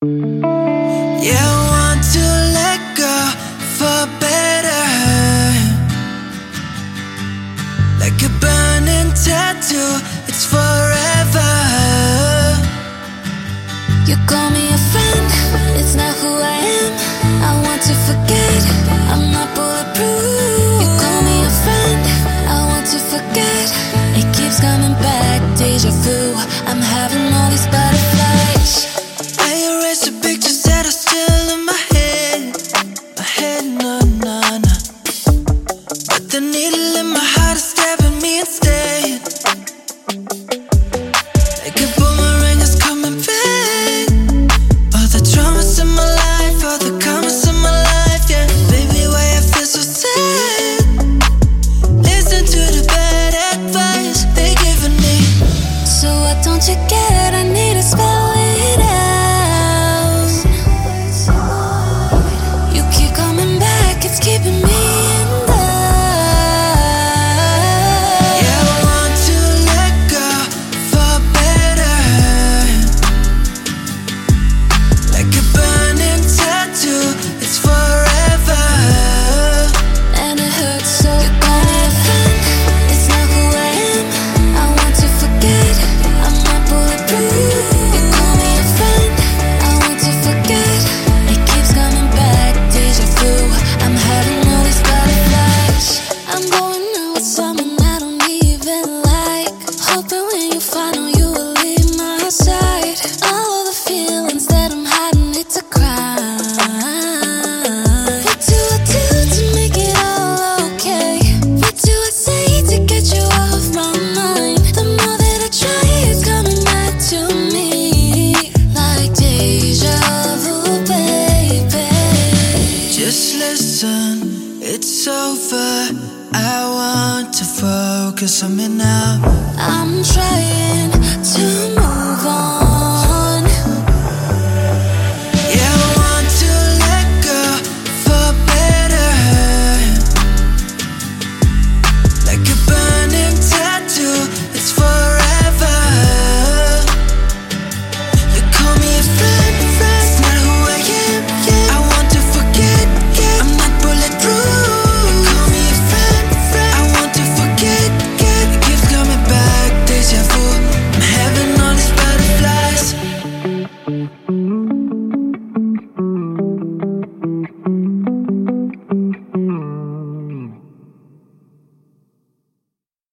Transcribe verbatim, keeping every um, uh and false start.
Yeah, I want to let go for better, like a burning tattoo, it's forever. You call me a friend, it's not who I am. I want to forget, I'm not bulletproof. You call me a friend, I want to forget. It keeps coming back, deja vu. I'm having all these butterflies. I erase the pictures that are still in my head, my head, no, no, no. But the needle in my heart is stabbing me instead, like a boomerang is coming back. All the traumas in my life, all the commas in my life, yeah. Baby, why I feel so sad? Listen to the bad advice they giving me. So what don't you get? I need to spell it out. You keep coming back, it's keeping me in doubt. Yeah, I want to let go for better, like a burning tattoo, it's forever. And it hurts so. You call me a friend, it's not who I am. I want to forget, I'm not bulletproof. You call me a friend, I want to forget. It keeps coming back, deja vu. I'm having all these butterflies. I'm going out with someone I don't even like, hoping when you find out you will leave my side. All of the feelings that I'm hiding, it's a crime. What do I do to make it all okay? What do I say to get you off my mind? The more that I try, it's coming back to me, like deja vu, baby. Just listen, it's over. I want to focus on me now. I'm trying to